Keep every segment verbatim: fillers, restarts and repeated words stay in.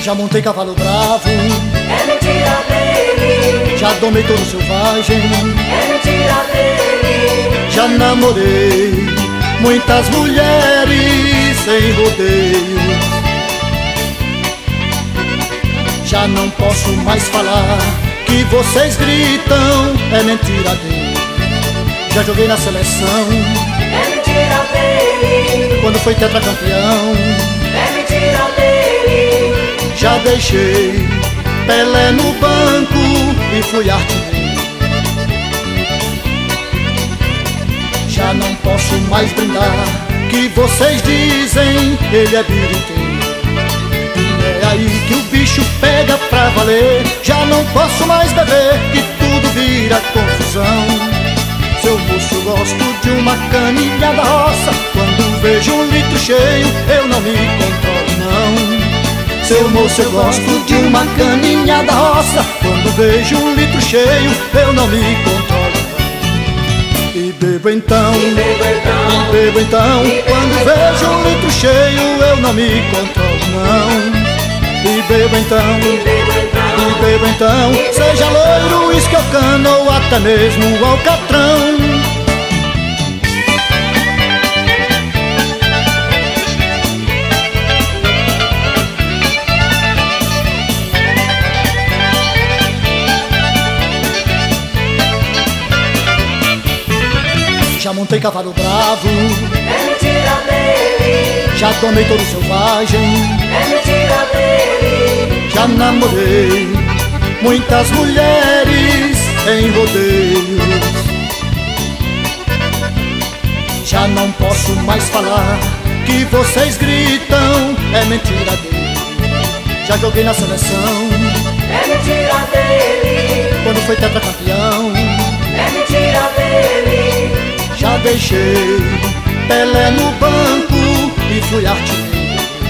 Já montei cavalo bravo, é mentira dele. já domei touro selvagem, é mentira dele. já namorei muitas mulheres sem rodeio. Já não posso mais falar que vocês gritam, é mentira dele. Já joguei na seleção, é mentira dele. quando foi tetracampeão, é mentira dele. já deixei Pelé no banco e fui artilheiro. Já não posso mais brindar que vocês dizem ele é biriteiro. E é aí que o bicho pega pra valer. Já não posso mais beber, que tudo vira confusão. Seu moço, eu gosto de uma caninha da roça. Quando vejo um litro cheio, eu não me controlo não. Seu moço, eu gosto de uma caninha da roça. Quando vejo um litro cheio, eu não me controlo não. E bebo então, E bebo então, e bebo então. Quando vejo um litro cheio, eu não me controlo não. E bebo então, e bebo então, e bebo então. Seja loiro, uísque ou cana ou até mesmo alcatrão. Já montei cavalo bravo, é mentira dele. já domei touro selvagem, é mentira dele. já namorei muitas mulheres em rodeios. Já não posso mais falar que vocês gritam, é mentira dele. Já joguei na seleção, é mentira dele. quando foi tetracampeão, é mentira dele. já deixei Pelé no banco e fui artilheiro.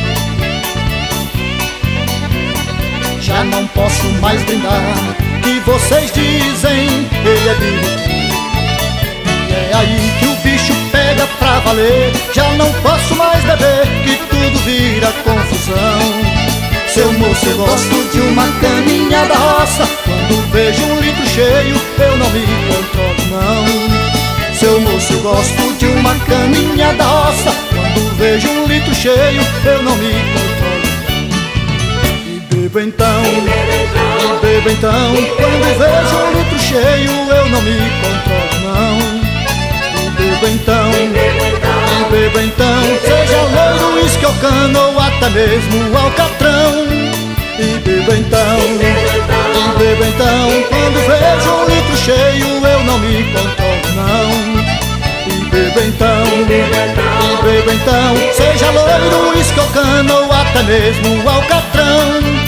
Já não posso mais brindar que vocês dizem ele é biriteiro. E é aí que o bicho pega pra valer. Já não posso mais beber, que tudo vira confusão. Seu moço, eu gosto de uma caninha da roça. Quando vejo um litro cheio, eu não me controlo não. Seu moço, eu gosto de uma caninha da roça. Quando vejo um litro cheio, eu não me controlo. E bebo então, e bebo então. Quando vejo um litro cheio, eu não me controlo não. E bebo então, e bebo então. Seja loiro, uísque ou cana ou até mesmo alcatrão. E bebo então, e bebo então. Quando vejo um litro cheio, eu não me controlo não. E bebo então, e bebo então. Seja loiro, uísque ou cana ou até mesmo alcatrão.